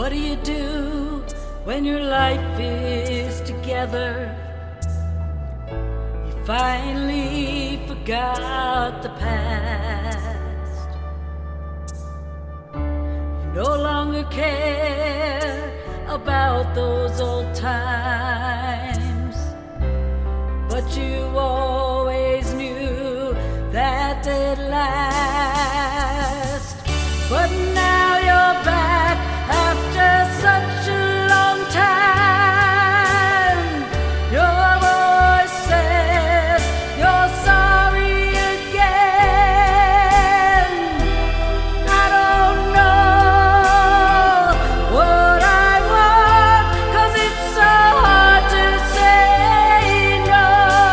What do you do when your life is together? You finally forgot the past. You no longer care about those old times, but you always knew that they'd last. But now you're back after such a long time. Your voice says you're sorry again. I don't know what I want, 'cause it's so hard to say no.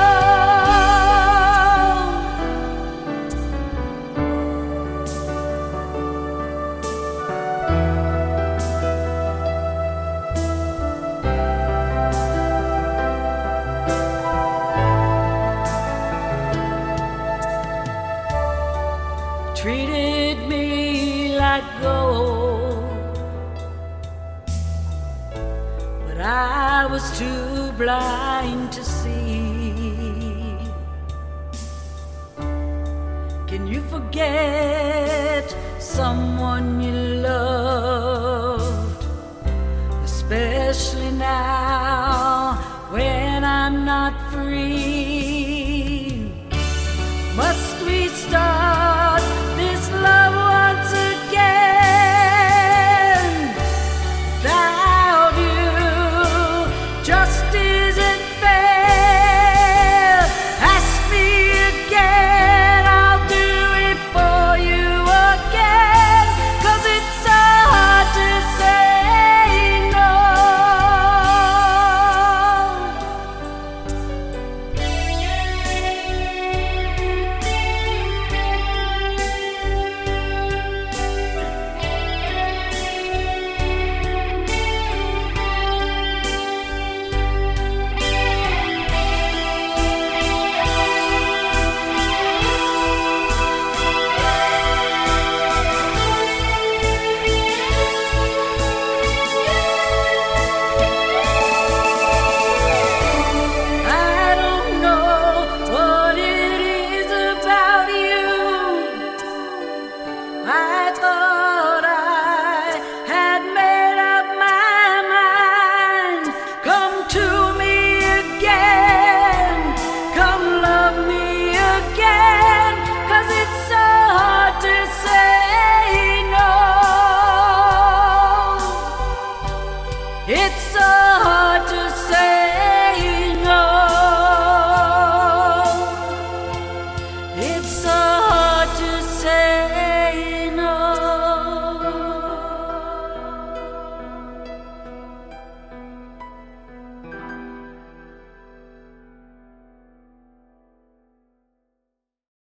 Treated me like gold, but I was too blind to see. Can you forget someone you love?